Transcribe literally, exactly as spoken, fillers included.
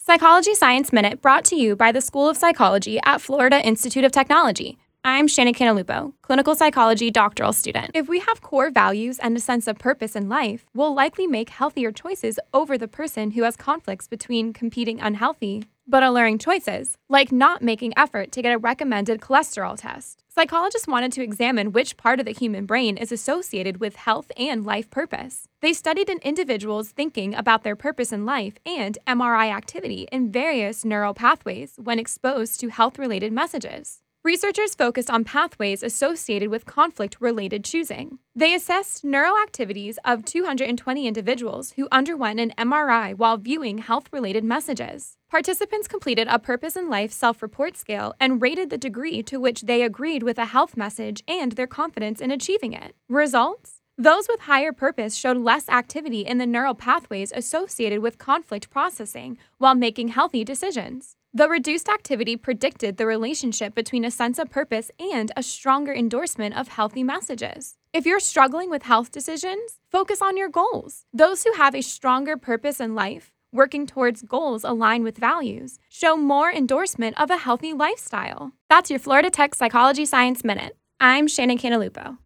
Psychology Science Minute brought to you by the School of Psychology at Florida Institute of Technology. I'm Shannon Cantalupo, clinical psychology doctoral student. If we have core values and a sense of purpose in life, we'll likely make healthier choices over the person who has conflicts between competing unhealthy but alluring choices, like not making effort to get a recommended cholesterol test. Psychologists wanted to examine which part of the human brain is associated with health and life purpose. They studied an individual's thinking about their purpose in life and M R I activity in various neural pathways when exposed to health-related messages. Researchers focused on pathways associated with conflict-related choosing. They assessed neural activities of two hundred twenty individuals who underwent an M R I while viewing health-related messages. Participants completed a purpose in life self-report scale and rated the degree to which they agreed with a health message and their confidence in achieving it. Results? Those with higher purpose showed less activity in the neural pathways associated with conflict processing while making healthy decisions. The reduced activity predicted the relationship between a sense of purpose and a stronger endorsement of healthy messages. If you're struggling with health decisions, focus on your goals. Those who have a stronger purpose in life, working towards goals aligned with values, show more endorsement of a healthy lifestyle. That's your Florida Tech Psychology Science Minute. I'm Shannon Cantalupo.